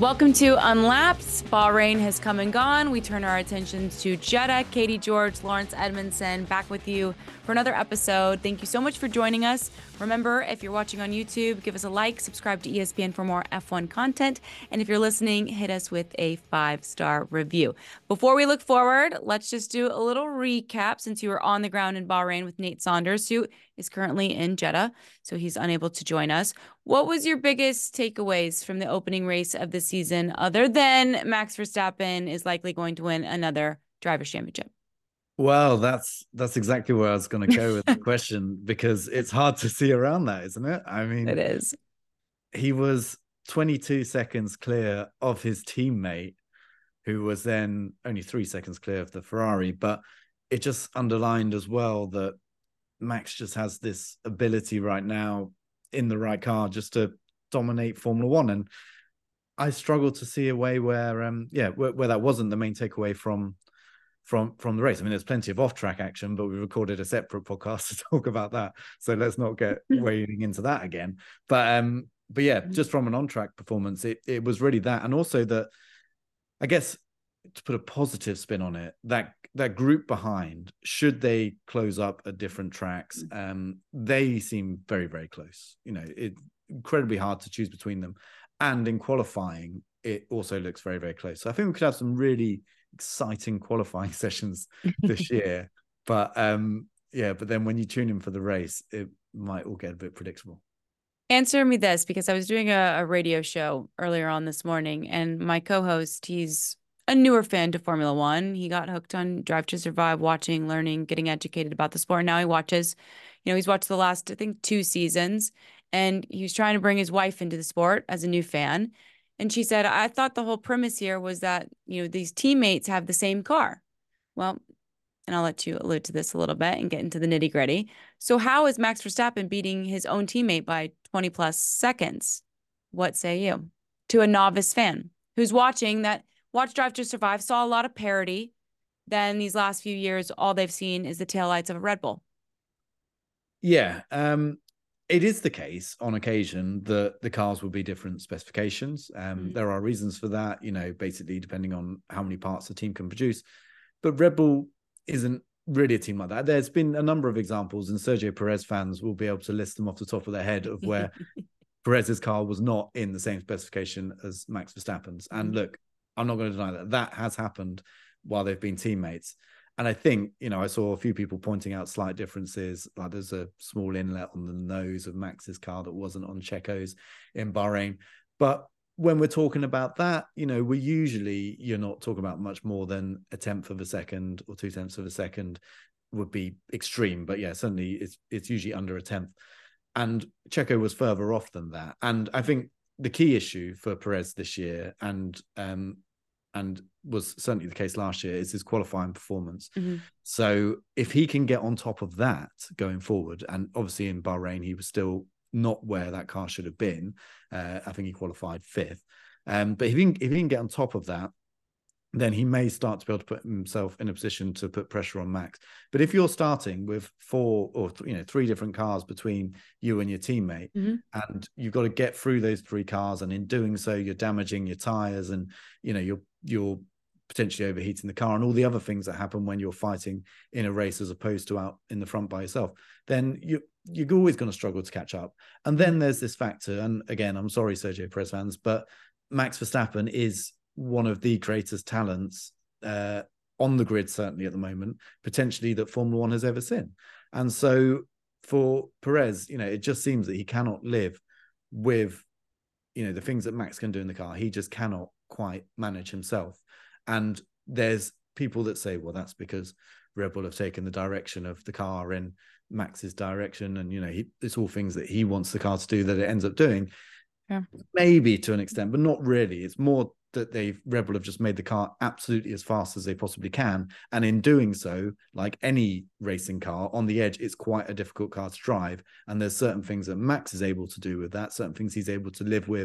Welcome to Unlapped. Bahrain has come and gone. We turn our attentions to Jeddah. Katie George, Lawrence Edmondson, back with you for another episode. Thank you so much for joining us. Remember, if you're watching on YouTube, give us a like, subscribe to ESPN for more F1 content. And if you're listening, hit us with a 5-star review. Before we look forward, let's just do a little recap since you were on the ground in Bahrain with Nate Saunders, who is currently in Jeddah, so he's unable to join us. What was your biggest takeaways from the opening race of the season, other than Max Verstappen is likely going to win another Drivers' Championship? Well, that's exactly where I was going to go with the question, because it's hard to see around that, isn't it? I mean, It is. He was 22 seconds clear of his teammate, who was then only 3 seconds clear of the Ferrari. But it just underlined as well that Max just has this ability right now in the right car just to dominate Formula One. And I struggle to see a way where that wasn't the main takeaway from the race. I mean, there's plenty of off-track action, but we recorded a separate podcast to talk about that, so let's not get wading into that again. But yeah, just from an on-track performance, it was really that. And also that, I guess, to put a positive spin on it, that group behind, should they close up at different tracks, they seem very, very close. You know, it's incredibly hard to choose between them. And in qualifying, it also looks very, very close. So I think we could have some really exciting qualifying sessions this year. But but then when you tune in for the race, it might all get a bit predictable. Answer me this, because I was doing a radio show earlier on this morning, and my co-host, he's a newer fan to Formula One. He got hooked on Drive to Survive, watching, learning, getting educated about the sport. Now he watches, he's watched the last, I think, 2 seasons, and he was trying to bring his wife into the sport as a new fan. And she said, I thought the whole premise here was that, these teammates have the same car. Well, and I'll let you allude to this a little bit and get into the nitty gritty. So how is Max Verstappen beating his own teammate by 20 plus seconds? What say you to a novice fan who's watched Drive to Survive, saw a lot of parity? Then these last few years, all they've seen is the taillights of a Red Bull. Yeah. It is the case on occasion that the cars will be different specifications. There are reasons for that, basically depending on how many parts the team can produce. But Red Bull isn't really a team like that. There's been a number of examples, and Sergio Perez fans will be able to list them off the top of their head, of where Perez's car was not in the same specification as Max Verstappen's. And look, I'm not going to deny that has happened while they've been teammates. And I think, I saw a few people pointing out slight differences. Like there's a small inlet on the nose of Max's car that wasn't on Checo's in Bahrain. But when we're talking about that, you're not talking about much more than 1/10 of a second or 2/10 of a second would be extreme. But yeah, certainly it's usually under 1/10. And Checo was further off than that. And I think the key issue for Perez this year, and was certainly the case last year, is his qualifying performance. So if he can get on top of that going forward, and obviously in Bahrain he was still not where that car should have been. I think he qualified 5th. But if he can get on top of that, then he may start to be able to put himself in a position to put pressure on Max. But if you're starting with 4 or 3 different cars between you and your teammate, and you've got to get through those 3 cars, and in doing so you're damaging your tires, and you're potentially overheating the car, and all the other things that happen when you're fighting in a race as opposed to out in the front by yourself, then you're always going to struggle to catch up. And then there's this factor, and again, I'm sorry, Sergio Perez fans, but Max Verstappen is one of the greatest talents on the grid, certainly at the moment, potentially that Formula One has ever seen. And so for Perez, it just seems that he cannot live with, the things that Max can do in the car. He just cannot quite manage himself. And there's people that say, well, that's because Red Bull have taken the direction of the car in Max's direction. And, it's all things that he wants the car to do that it ends up doing. Yeah. Maybe to an extent, but not really. It's more that Red Bull have just made the car absolutely as fast as they possibly can. And in doing so, like any racing car, on the edge, it's quite a difficult car to drive. And there's certain things that Max is able to do with that, certain things he's able to live with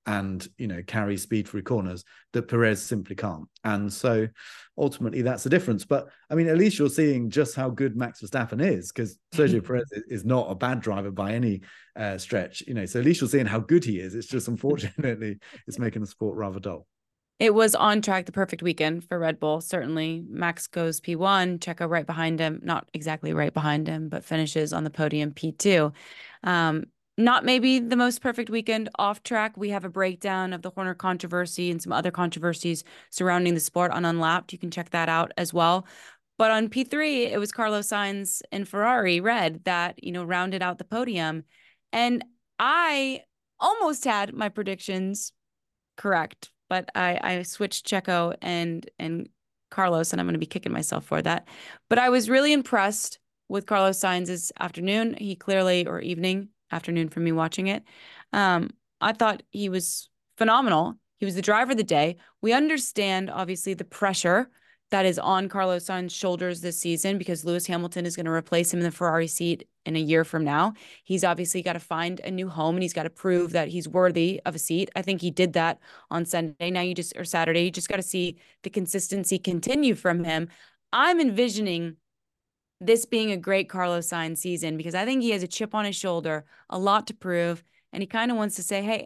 and, carry speed through corners that Perez simply can't. And so ultimately that's the difference. But I mean, at least you're seeing just how good Max Verstappen is, because Sergio Perez is not a bad driver by any stretch, so at least you're seeing how good he is. It's just, unfortunately, it's making the sport rather dull. It was on track, the perfect weekend for Red Bull. Certainly, Max goes P1, Checo right behind him, not exactly right behind him, but finishes on the podium P2. Not maybe the most perfect weekend off track. We have a breakdown of the Horner controversy and some other controversies surrounding the sport on Unlapped. You can check that out as well. But on P3, it was Carlos Sainz and Ferrari Red that, rounded out the podium. And I almost had my predictions correct, but I switched Checo and Carlos, and I'm going to be kicking myself for that. But I was really impressed with Carlos Sainz's afternoon. He clearly, or afternoon for me watching it. I thought he was phenomenal. He was the driver of the day. We understand, obviously, the pressure that is on Carlos Sainz's shoulders this season because Lewis Hamilton is going to replace him in the Ferrari seat in a year from now. He's obviously got to find a new home, and he's got to prove that he's worthy of a seat. I think he did that on Sunday. Or Saturday, you just got to see the consistency continue from him. I'm envisioning this being a great Carlos Sainz season because I think he has a chip on his shoulder, a lot to prove, and he kind of wants to say, "Hey,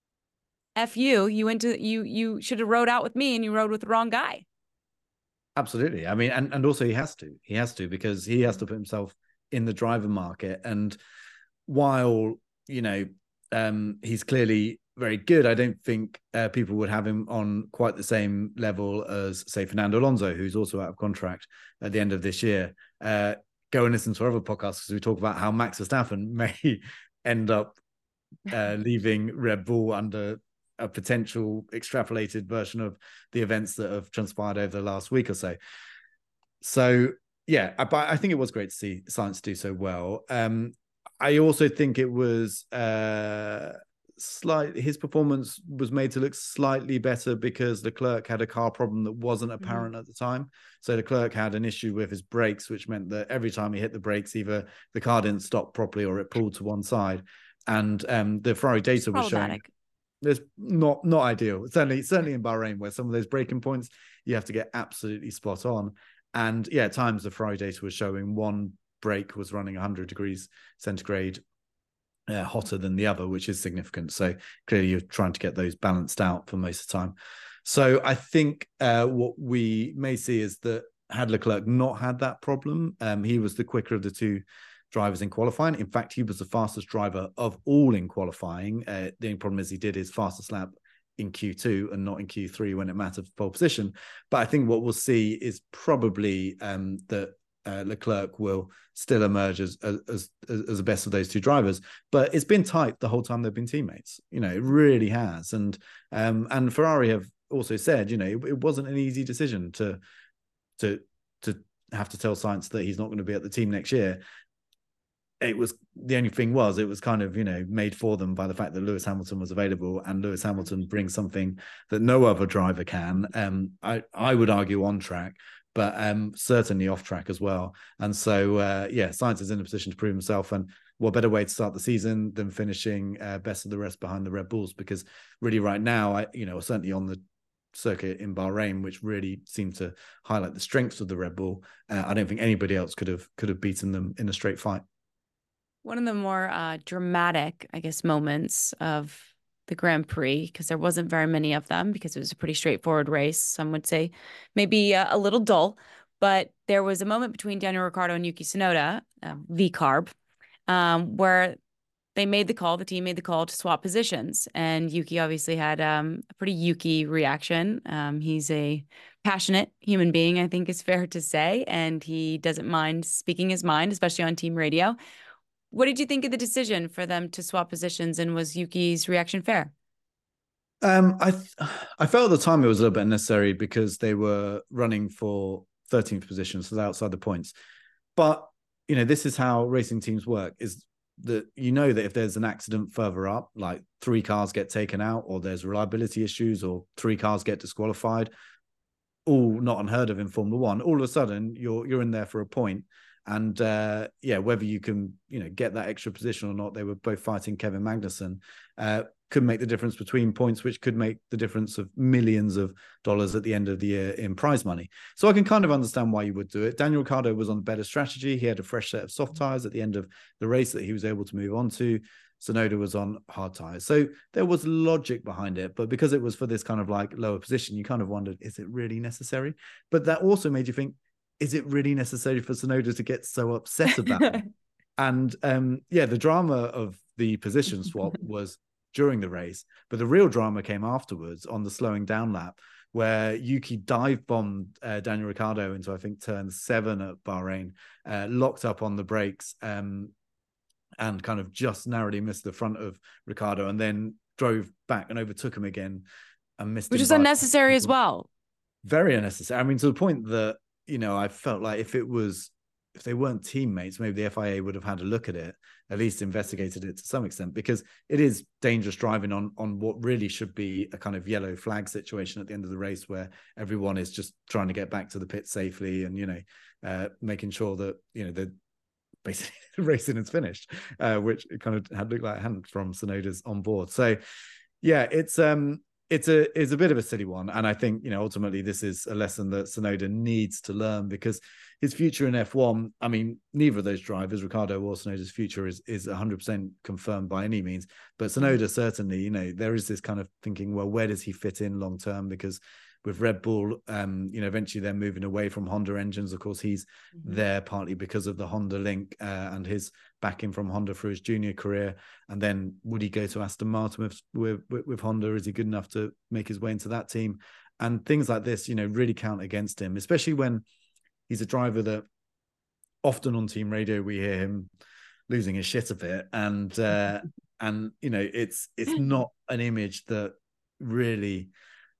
F you, you should have rode out with me and you rode with the wrong guy." Absolutely. I mean, and also he has to because he has to put himself in the driver market. And while, he's clearly very good, I don't think people would have him on quite the same level as, say, Fernando Alonso, who's also out of contract at the end of this year. Go and listen to our other podcasts because we talk about how Max Verstappen may end up leaving Red Bull under a potential extrapolated version of the events that have transpired over the last week or so. So, yeah, I think it was great to see Sainz do so well. I also think it was his performance was made to look slightly better because Leclerc had a car problem that wasn't apparent at the time. So Leclerc had an issue with his brakes, which meant that every time he hit the brakes, either the car didn't stop properly or it pulled to one side. And the Ferrari data was showing it's not ideal. Certainly in Bahrain, where some of those braking points you have to get absolutely spot on. And yeah, at times the Ferrari data was showing one brake was running 100 degrees centigrade hotter than the other, which is significant. So clearly you're trying to get those balanced out for most of the time. So I think what we may see is that had Leclerc not had that problem, he was the quicker of the two drivers in qualifying. In fact, he was the fastest driver of all in qualifying. The only problem is he did his fastest lap in Q2 and not in Q3 when it mattered for pole position. But I think what we'll see is probably that Leclerc will still emerge as the best of those two drivers. But it's been tight the whole time they've been teammates. It really has. And Ferrari have also said, it wasn't an easy decision to have to tell Sainz that he's not going to be at the team next year. It was the only thing was it was kind of made for them by the fact that Lewis Hamilton was available, and Lewis Hamilton brings something that no other driver can. I would argue on track, but certainly off track as well. And so Sainz is in a position to prove himself, and what better way to start the season than finishing best of the rest behind the Red Bulls? Because really right now, certainly on the circuit in Bahrain, which really seemed to highlight the strengths of the Red Bull, I don't think anybody else could have beaten them in a straight fight. One of the more dramatic, I guess, moments of the Grand Prix, because there wasn't very many of them because it was a pretty straightforward race. Some would say maybe a little dull, but there was a moment between Daniel Ricciardo and Yuki Tsunoda, VCARB, where the team made the call to swap positions. And Yuki obviously had a pretty Yuki reaction. He's a passionate human being, I think is fair to say, and he doesn't mind speaking his mind, especially on team radio. What did you think of the decision for them to swap positions, and was Yuki's reaction fair? I felt at the time it was a little bit unnecessary because they were running for 13th position, so they're outside the points. But this is how racing teams work: is that that if there's an accident further up, like 3 cars get taken out, or there's reliability issues, or 3 cars get disqualified, all not unheard of in Formula One. All of a sudden, you're in there for a point. And whether you can, get that extra position or not, they were both fighting Kevin Magnussen. could make the difference between points, which could make the difference of millions of dollars at the end of the year in prize money. So I can kind of understand why you would do it. Daniel Ricciardo was on a better strategy. He had a fresh set of soft tires at the end of the race that he was able to move on to. Tsunoda was on hard tires. So there was logic behind it, but because it was for this kind of like lower position, you kind of wondered, is it really necessary? But that also made you think, is it really necessary for Tsunoda to get so upset about it? And the drama of the position swap was during the race, but the real drama came afterwards on the slowing down lap, where Yuki dive bombed Daniel Ricciardo into, I think, turn 7 at Bahrain, locked up on the brakes, and kind of just narrowly missed the front of Ricciardo, and then drove back and overtook him again and missed him. Which is unnecessary as well. Very unnecessary. I mean, to the point that, I felt like if they weren't teammates, maybe the FIA would have had a look at it, at least investigated it to some extent, because it is dangerous driving on what really should be a kind of yellow flag situation at the end of the race, where everyone is just trying to get back to the pit safely and, making sure that, the basically the racing is finished, which it kind of had looked like it hadn't from Tsunoda's on board. So yeah, it's a bit of a silly one. And I think, ultimately this is a lesson that Tsunoda needs to learn, because his future in F1, I mean, neither of those drivers, Ricciardo or Tsunoda's future is 100% confirmed by any means. But Tsunoda certainly, there is this kind of thinking, well, where does he fit in long term? Because with Red Bull, eventually they're moving away from Honda engines. Of course, he's there partly because of the Honda link and his backing from Honda through his junior career. And then would he go to Aston Martin with Honda? Is he good enough to make his way into that team? And things like this, really count against him, especially when he's a driver that often on team radio, we hear him losing his shit a bit. And it's not an image that really,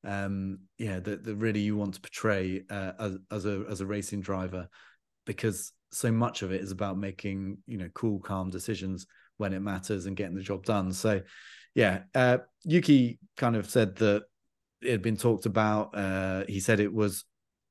that really you want to portray as a racing driver, because so much of it is about making, cool, calm decisions when it matters and getting the job done. So Yuki kind of said that it had been talked about. He said it was,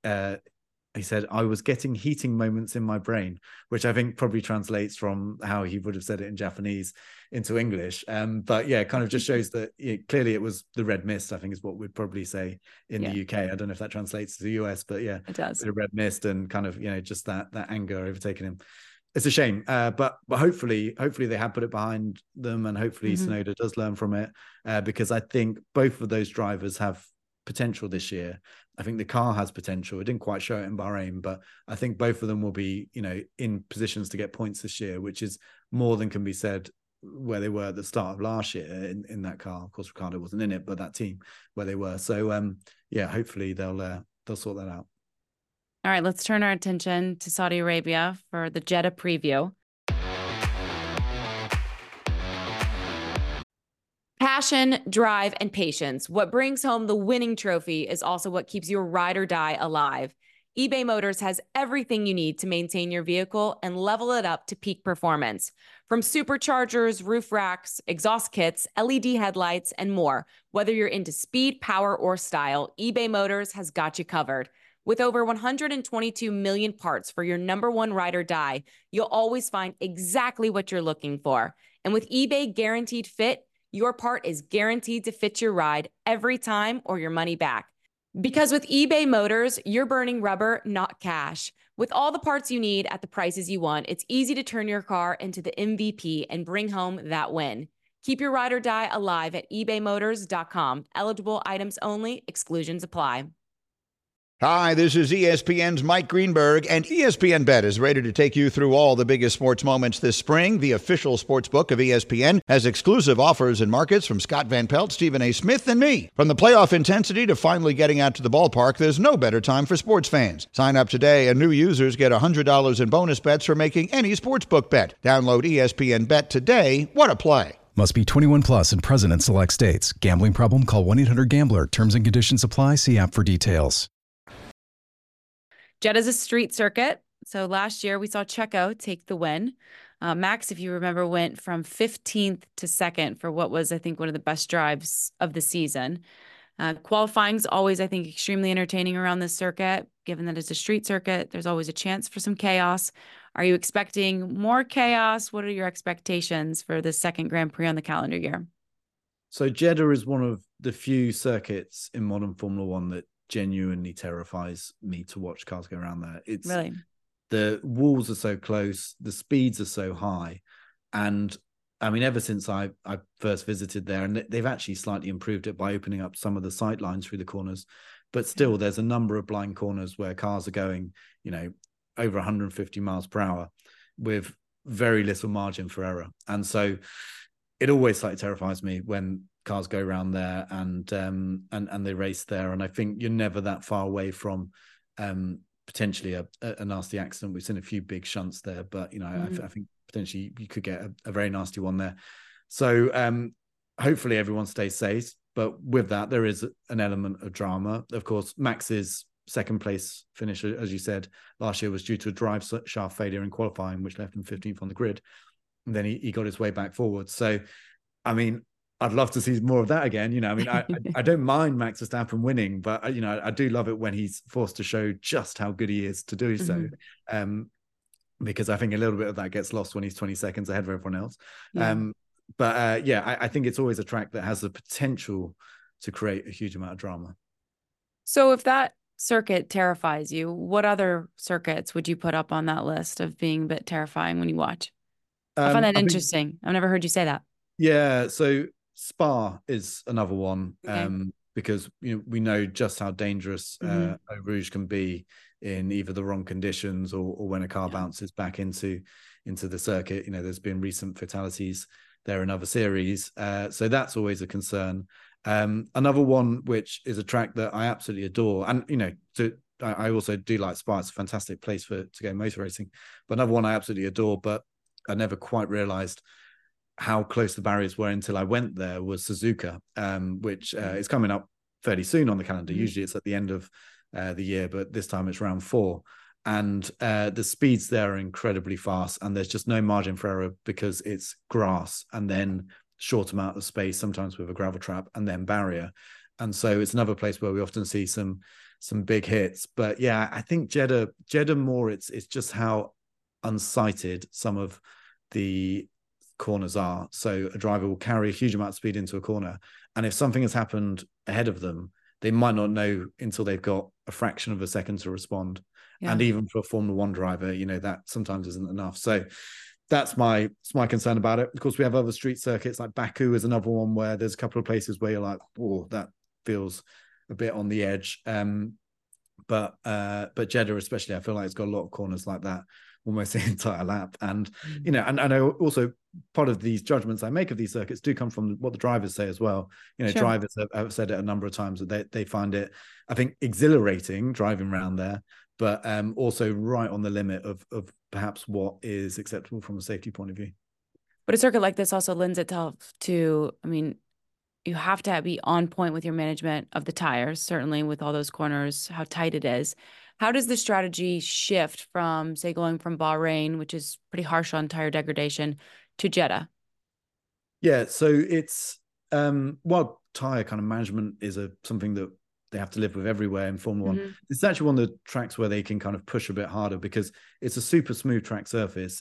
he said, I was getting heating moments in my brain, which I think probably translates from how he would have said it in Japanese into English. But yeah, it kind of just shows that clearly it was the red mist, I think is what we'd probably say in the UK. I don't know if that translates to the US, but yeah, it does. The red mist and kind of, just that anger overtaking him. It's a shame, but hopefully they have put it behind them, and hopefully Tsunoda does learn from it, because I think both of those drivers have potential this year. I think the car has potential. It didn't quite show it in Bahrain, but I think both of them will be, in positions to get points this year, which is more than can be said where they were at the start of last year in that car. Of course, Ricciardo wasn't in it, but that team where they were. So hopefully they'll sort that out. All right, let's turn our attention to Saudi Arabia for the Jeddah preview. Passion, drive, and patience. What brings home the winning trophy is also what keeps your ride or die alive. eBay Motors has everything you need to maintain your vehicle and level it up to peak performance. From superchargers, roof racks, exhaust kits, LED headlights, and more. Whether you're into speed, power, or style, eBay Motors has got you covered. With over 122 million parts for your number one ride or die, you'll always find exactly what you're looking for. And with eBay Guaranteed Fit, your part is guaranteed to fit your ride every time or your money back. Because with eBay Motors, you're burning rubber, not cash. With all the parts you need at the prices you want, it's easy to turn your car into the MVP and bring home that win. Keep your ride or die alive at ebaymotors.com. Eligible items only. Exclusions apply. Hi, this is ESPN's Mike Greenberg, and ESPN Bet is ready to take you through all the biggest sports moments this spring. The official sports book of ESPN has exclusive offers and markets from Scott Van Pelt, Stephen A. Smith, and me. From the playoff intensity to finally getting out to the ballpark, there's no better time for sports fans. Sign up today, and new users get $100 in bonus bets for making any sportsbook bet. Download ESPN Bet today. What a play. Must be 21 plus and present in select states. Gambling problem? Call 1-800-GAMBLER. Terms and conditions apply. See app for details. Jeddah's a street circuit. So last year we saw Checo take the win. Max, if you remember, went from 15th to 2nd for what was, I think, one of the best drives of the season. Qualifying's always, I think, extremely entertaining around this circuit. Given that it's a street circuit, there's always a chance for some chaos. Are you expecting more chaos? What are your expectations for the second Grand Prix on the calendar year? So Jeddah is one of the few circuits in modern Formula One that genuinely terrifies me to watch cars go around there. It's Really? the walls are so close, the speeds are so high. And I mean, ever since I first visited there, and they've actually slightly improved it by opening up some of the sight lines through the corners, but still there's a number of blind corners where cars are going, over 150 miles per hour with very little margin for error. And so it always slightly terrifies me when cars go around there and they race there. And I think you're never that far away from potentially a nasty accident. We've seen a few big shunts there, but I think potentially you could get a very nasty one there. So hopefully everyone stays safe. But with that, there is an element of drama. Of course, Max's second place finish, as you said, last year was due to a drive shaft failure in qualifying, which left him 15th on the grid. And then he got his way back forward. So, I mean, I'd love to see more of that again. I don't mind Max Verstappen winning, but I do love it when he's forced to show just how good he is to do so. Because I think a little bit of that gets lost when he's 20 seconds ahead of everyone else. I think it's always a track that has the potential to create a huge amount of drama. So if that circuit terrifies you, what other circuits would you put up on that list of being a bit terrifying when you watch? I find that interesting. I've never heard you say that. Yeah. So Spa is another one, because we know just how dangerous Eau Rouge can be in either the wrong conditions or when a car bounces back into the circuit. There's been recent fatalities there in other series. So that's always a concern. Another one, which is a track that I absolutely adore. And, I also do like Spa. It's a fantastic place to go motor racing. But another one I absolutely adore, but I never quite realized how close the barriers were until I went there, was Suzuka, which is coming up fairly soon on the calendar. Usually it's at the end of the year, but this time it's round 4. And the speeds there are incredibly fast, and there's just no margin for error because it's grass and then short amount of space, sometimes with a gravel trap and then barrier. And so it's another place where we often see some big hits. But yeah, I think Jeddah more, it's just how unsighted some of the corners are. So a driver will carry a huge amount of speed into a corner, and if something has happened ahead of them, they might not know until they've got a fraction of a second to respond. And even for a Formula One driver, that sometimes isn't enough. So that's my concern about it. Of course, we have other street circuits, like Baku is another one where there's a couple of places where you're like, oh, that feels a bit on the edge. But Jeddah especially, I feel like it's got a lot of corners like that, almost the entire lap. And and I know also part of these judgments I make of these circuits do come from what the drivers say as well. Drivers have said it a number of times that they find it, I think, exhilarating driving around there, but also right on the limit of perhaps what is acceptable from a safety point of view. But a circuit like this also lends itself to, you have to be on point with your management of the tires, certainly with all those corners, how tight it is. How does the strategy shift from, say, going from Bahrain, which is pretty harsh on tire degradation, to Jeddah? Yeah, so it's while tire kind of management is something that they have to live with everywhere in Formula One, it's actually one of the tracks where they can kind of push a bit harder because it's a super smooth track surface.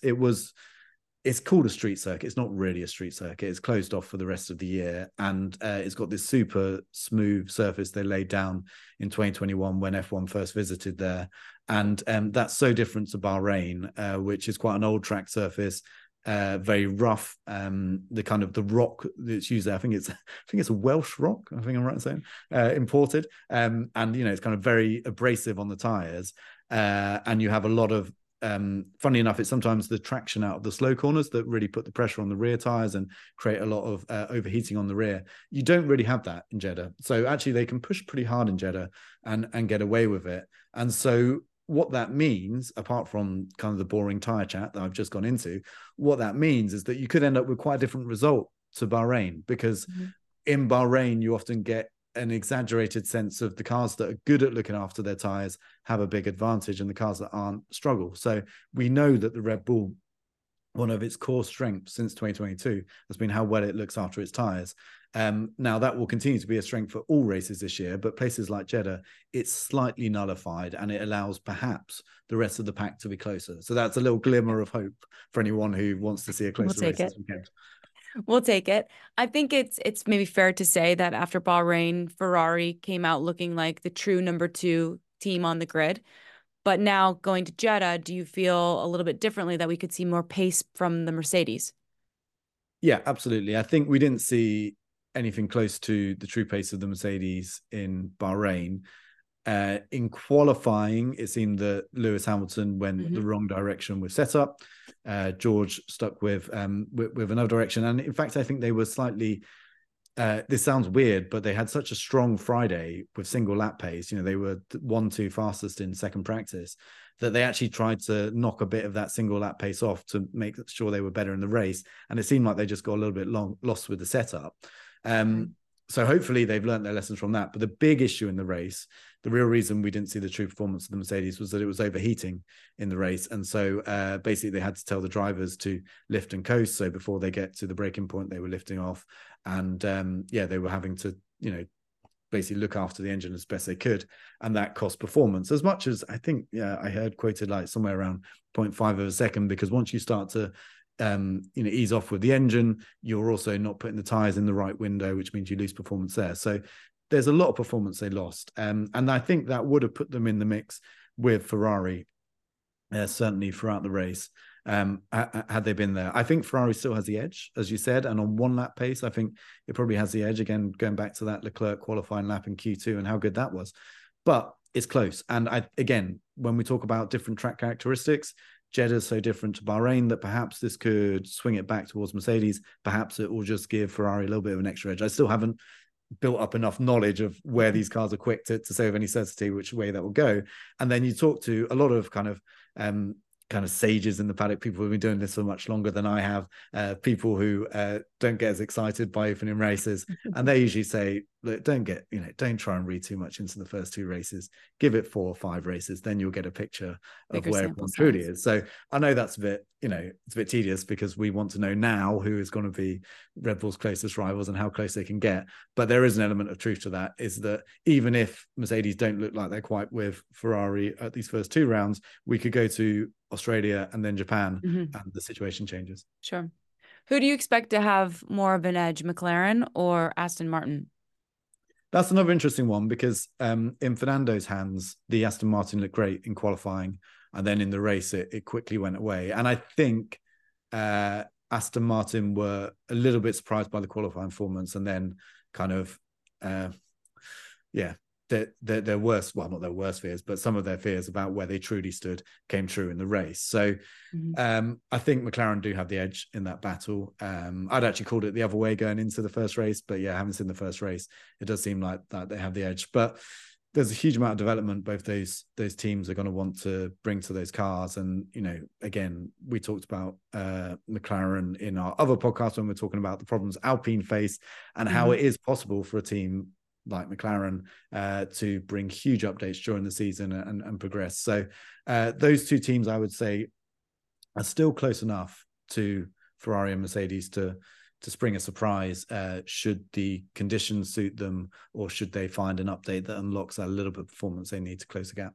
It's called a street circuit. It's not really a street circuit. It's closed off for the rest of the year. And it's got this super smooth surface they laid down in 2021 when F1 first visited there. And that's so different to Bahrain, which is quite an old track surface, very rough. The rock that's used there, I think it's a Welsh rock. I think I'm right in saying, imported. And, it's kind of very abrasive on the tires. And you have a lot of, funny enough, it's sometimes the traction out of the slow corners that really put the pressure on the rear tires and create a lot of overheating on the rear. You don't really have that in Jeddah. So actually they can push pretty hard in Jeddah and get away with it. And so what that means, apart from kind of the boring tire chat that I've just gone into, what that means is that you could end up with quite a different result to Bahrain, because in Bahrain, you often get an exaggerated sense of the cars that are good at looking after their tires have a big advantage and the cars that aren't struggle. So we know that the Red Bull, one of its core strengths since 2022 has been how well it looks after its tires. Now that will continue to be a strength for all races this year, but places like Jeddah, it's slightly nullified and it allows perhaps the rest of the pack to be closer. So that's a little glimmer of hope for anyone who wants to see a closer race this weekend. We'll take it. I think it's maybe fair to say that after Bahrain, Ferrari came out looking like the true number 2 team on the grid. But now going to Jeddah, do you feel a little bit differently that we could see more pace from the Mercedes? Yeah, absolutely. I think we didn't see anything close to the true pace of the Mercedes in Bahrain. In qualifying, it seemed that Lewis Hamilton went the wrong direction with setup. George stuck with another direction, and in fact, I think they were slightly. This sounds weird, but they had such a strong Friday with single lap pace. You know, they were 1-2 fastest in second practice that they actually tried to knock a bit of that single lap pace off to make sure they were better in the race. And it seemed like they just got a little bit lost with the setup. So hopefully they've learned their lessons from that. But the big issue in the race, the real reason we didn't see the true performance of the Mercedes was that it was overheating in the race. And so basically they had to tell the drivers to lift and coast. So before they get to the braking point, they were lifting off. And they were having to, basically look after the engine as best they could. And that cost performance as much as I think, I heard quoted like somewhere around 0.5 of a second, because once you start to ease off with the engine, you're also not putting the tires in the right window, which means you lose performance there. So there's a lot of performance they lost. And I think that would have put them in the mix with Ferrari, certainly throughout the race, had they been there. I think Ferrari still has the edge, as you said, and on one lap pace, I think it probably has the edge. Again, going back to that Leclerc qualifying lap in Q2 and how good that was. But it's close. And again, when we talk about different track characteristics, Jeddah is so different to Bahrain that perhaps this could swing it back towards Mercedes. Perhaps it will just give Ferrari a little bit of an extra edge. I still haven't built up enough knowledge of where these cars are quick to say with any certainty which way that will go. And then you talk to a lot of kind of sages in the paddock, people who've been doing this for much longer than I have, people who don't get as excited by opening races. And they usually say, look, don't try and read too much into the first 2 races. Give it 4 or 5 races, then you'll get a picture of where everyone truly is. So I know that's a bit, it's a bit tedious because we want to know now who is going to be Red Bull's closest rivals and how close they can get. But there is an element of truth to that, is that even if Mercedes don't look like they're quite with Ferrari at these first 2 rounds, we could go to Australia and then Japan and the situation changes. Sure. Who do you expect to have more of an edge, McLaren or Aston Martin? That's another interesting one because in Fernando's hands, the Aston Martin looked great in qualifying, and then in the race, it quickly went away. And I think Aston Martin were a little bit surprised by the qualifying performance, and then kind of, their worst, well, not their worst fears, but some of their fears about where they truly stood came true in the race. So I think McLaren do have the edge in that battle. I'd actually called it the other way going into the first race, but having seen the first race, it does seem like that they have the edge. But there's a huge amount of development both those teams are going to want to bring to those cars. And, again, we talked about McLaren in our other podcast when we're talking about the problems Alpine face and how it is possible for a team like McLaren to bring huge updates during the season and progress. So those 2 teams, I would say, are still close enough to Ferrari and Mercedes to spring a surprise should the conditions suit them, or should they find an update that unlocks that little bit of performance they need to close the gap.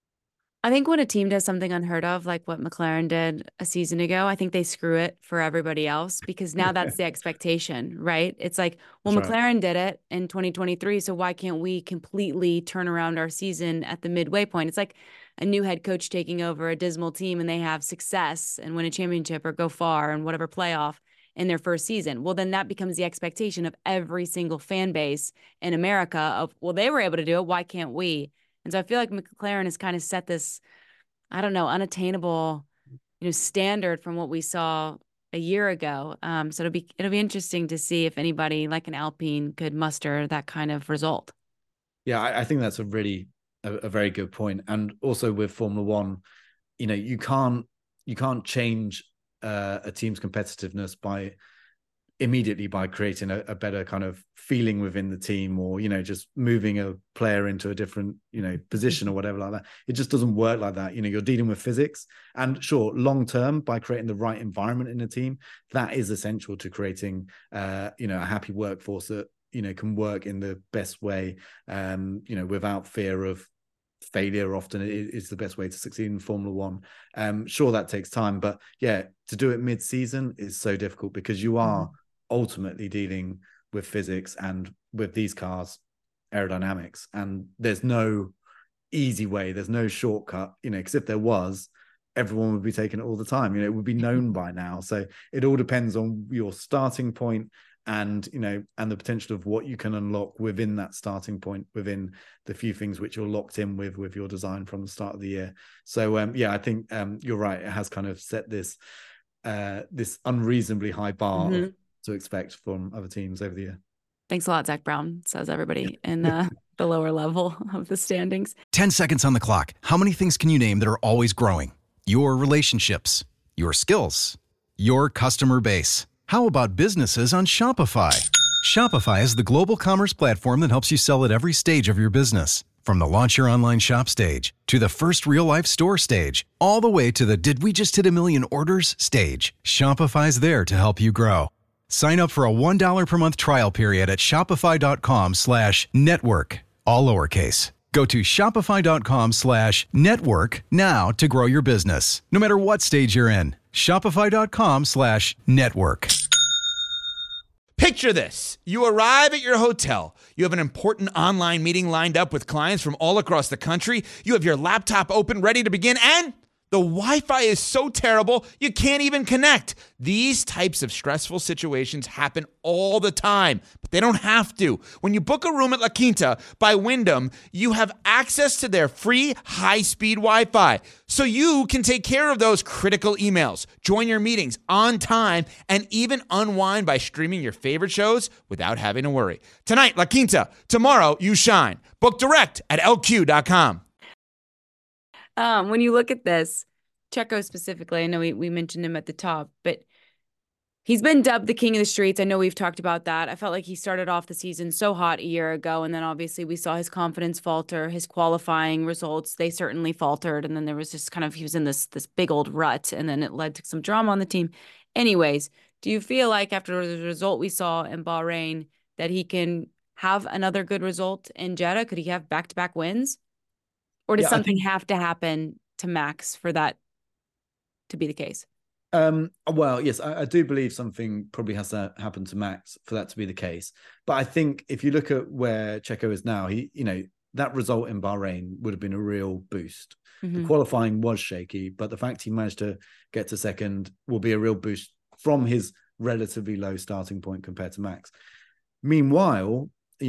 I think when a team does something unheard of, like what McLaren did a season ago, I think they screw it for everybody else, because now that's the expectation, right? It's like, well, That's McLaren did it in 2023, so why can't we completely turn around our season at the midway point? It's like a new head coach taking over a dismal team and they have success and win a championship or go far in whatever playoff in their first season. Well, then that becomes the expectation of every single fan base in America of, well, they were able to do it, why can't we? And so I feel like McLaren has kind of set this, I don't know, unattainable, standard from what we saw a year ago. So it'll be interesting to see if anybody like an Alpine could muster that kind of result. Yeah, I think that's a very good point. And also with Formula One, you can't change a team's competitiveness immediately by creating a better kind of feeling within the team, or just moving a player into a different position or whatever like that. It just doesn't work like that. You're dealing with physics, and sure, long term, by creating the right environment in the team, that is essential to creating a happy workforce that can work in the best way, without fear of failure. Often is the best way to succeed in Formula One. Sure, that takes time, but to do it mid-season is so difficult because you are ultimately dealing with physics and with these cars, aerodynamics. And there's no easy way, there's no shortcut, because if there was, everyone would be taking it all the time. It would be known by now. So it all depends on your starting point and and the potential of what you can unlock within that starting point, within the few things which you're locked in with your design from the start of the year. So I think you're right, it has kind of set this unreasonably high bar to expect from other teams over the year. Thanks a lot, Zach Brown, says everybody in the lower level of the standings. 10 seconds on the clock. How many things can you name that are always growing? Your relationships, your skills, your customer base. How about businesses on Shopify? Shopify is the global commerce platform that helps you sell at every stage of your business. From the launch your online shop stage to the first real-life store stage, all the way to the did we just hit a million orders stage. Shopify's there to help you grow. Sign up for a $1 per month trial period at shopify.com/network, all lowercase. Go to shopify.com/network now to grow your business, no matter what stage you're in. Shopify.com/network. Picture this. You arrive at your hotel. You have an important online meeting lined up with clients from all across the country. You have your laptop open, ready to begin, and the Wi-Fi is so terrible, you can't even connect. These types of stressful situations happen all the time, but they don't have to. When you book a room at La Quinta by Wyndham, you have access to their free high-speed Wi-Fi, so you can take care of those critical emails, join your meetings on time, and even unwind by streaming your favorite shows without having to worry. Tonight, La Quinta. Tomorrow, you shine. Book direct at lq.com. When you look at this, Checo specifically, I know we mentioned him at the top, but he's been dubbed the king of the streets. I know we've talked about that. I felt like he started off the season so hot a year ago, and then obviously we saw his confidence falter. His qualifying results, they certainly faltered, and then there was just he was in this big old rut, and then it led to some drama on the team. Anyways, do you feel like after the result we saw in Bahrain that he can have another good result in Jeddah? Could he have back-to-back wins? Or does something have to happen to Max for that to be the case? Well, yes, I do believe something probably has to happen to Max for that to be the case. But I think if you look at where Checo is now, that result in Bahrain would have been a real boost. The qualifying was shaky, but the fact he managed to get to second will be a real boost from his relatively low starting point compared to Max. Meanwhile,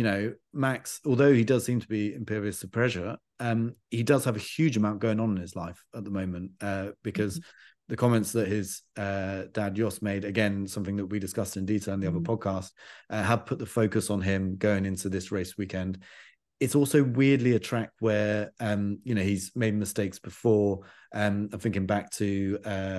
Max, although he does seem to be impervious to pressure, he does have a huge amount going on in his life at the moment because the comments that his dad Jos made, again, something that we discussed in detail in the other podcast, have put the focus on him going into this race weekend. It's also weirdly a track where, he's made mistakes before. I'm thinking back to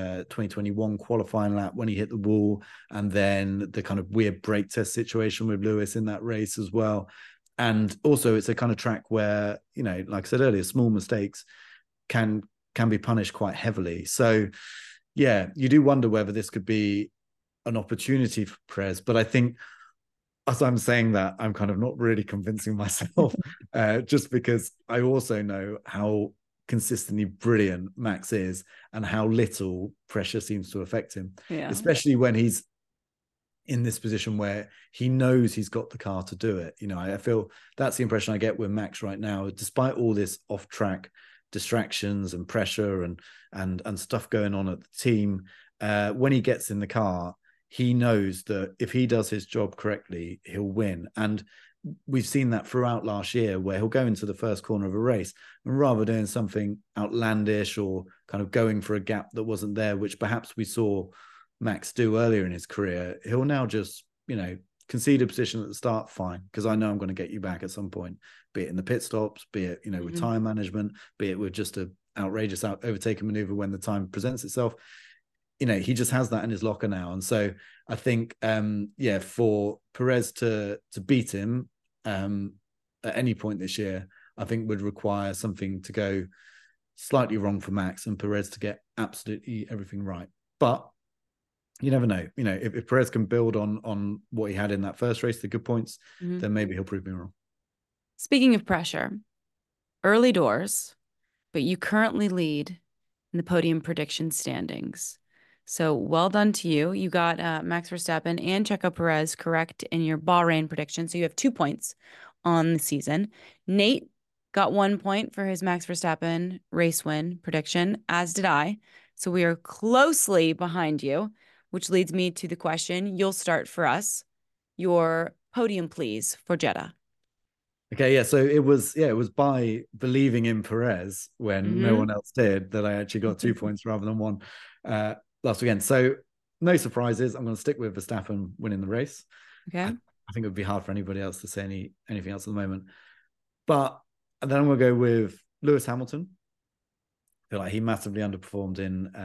2021 qualifying lap when he hit the wall, and then the kind of weird brake test situation with Lewis in that race as well. And also it's a kind of track where, like I said earlier, small mistakes can be punished quite heavily. So yeah, you do wonder whether this could be an opportunity for Perez, but I think as I'm saying that, I'm kind of not really convincing myself, just because I also know how consistently brilliant Max is and how little pressure seems to affect him, especially when he's in this position where he knows he's got the car to do it. I feel that's the impression I get with Max right now, despite all this off-track distractions and pressure and stuff going on at the team. When he gets in the car, he knows that if he does his job correctly, he'll win. And we've seen that throughout last year, where he'll go into the first corner of a race and rather doing something outlandish or kind of going for a gap that wasn't there, which perhaps we saw Max do earlier in his career, he'll now just, concede a position at the start, fine, because I know I'm going to get you back at some point, be it in the pit stops, be it, with time management, be it with just an outrageous overtaking maneuver when the time presents itself. He just has that in his locker now. And so I think, for Perez to beat him at any point this year, I think would require something to go slightly wrong for Max and Perez to get absolutely everything right. But you never know. If Perez can build on what he had in that first race, the good points, then maybe he'll prove me wrong. Speaking of pressure, early doors, but you currently lead in the podium prediction standings. So well done to you. You got Max Verstappen and Checo Perez correct in your Bahrain prediction. So you have 2 points on the season. Nate got 1 point for his Max Verstappen race win prediction, as did I. So we are closely behind you, which leads me to the question. You'll start for us. Your podium, please, for Jeddah. Okay, yeah. So it was by believing in Perez when no one else did that I actually got 2 points rather than 1 last weekend. So no surprises. I'm going to stick with Verstappen winning the race. Okay. I think it would be hard for anybody else to say anything else at the moment. But then I'm going to go with Lewis Hamilton. I feel like he massively underperformed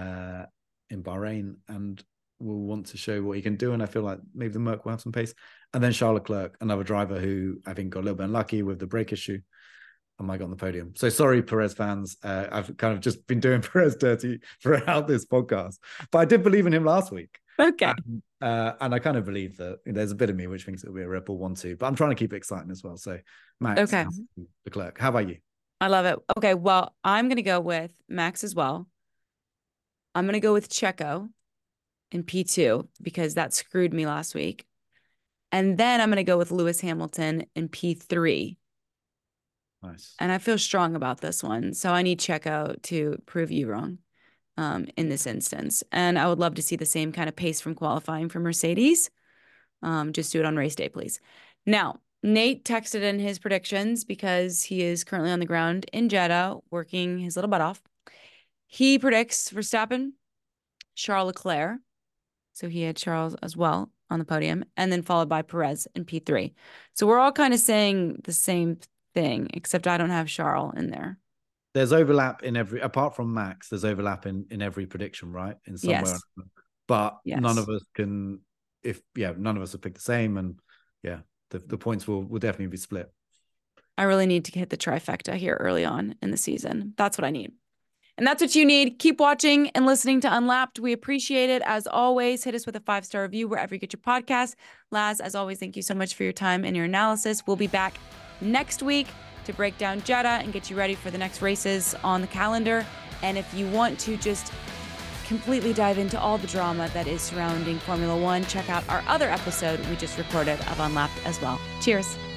in Bahrain and will want to show what he can do. And I feel like maybe the Merc will have some pace. And then Charles Leclerc, another driver who I think got a little bit unlucky with the brake issue. I might get on the podium. So sorry, Perez fans. I've kind of just been doing Perez dirty throughout this podcast. But I did believe in him last week. Okay. And I kind of believe that there's a bit of me which thinks it'll be a Red Bull 1-2. But I'm trying to keep it exciting as well. So Max, okay. Leclerc. How about you? I love it. Okay, well, I'm going to go with Max as well. I'm going to go with Checo in P2 because that screwed me last week. And then I'm going to go with Lewis Hamilton in P3. Nice. And I feel strong about this one. So I need Checo to prove you wrong in this instance. And I would love to see the same kind of pace from qualifying for Mercedes. Just do it on race day, please. Now, Nate texted in his predictions because he is currently on the ground in Jeddah working his little butt off. He predicts Verstappen, Charles Leclerc. So he had Charles as well on the podium, and then followed by Perez in P3. So we're all kind of saying the same thing, except I don't have Charles in there. There's overlap in every, apart from Max, there's overlap in every prediction, right? In some way. But none of us can, none of us have picked the same. And the points will definitely be split. I really need to hit the trifecta here early on in the season. That's what I need. And that's what you need. Keep watching and listening to Unlapped. We appreciate it. As always, hit us with a 5-star review wherever you get your podcast. Laz, as always, thank you so much for your time and your analysis. We'll be back next week to break down Jeddah and get you ready for the next races on the calendar. And if you want to just completely dive into all the drama that is surrounding Formula One, check out our other episode we just recorded of Unlapped as well. Cheers.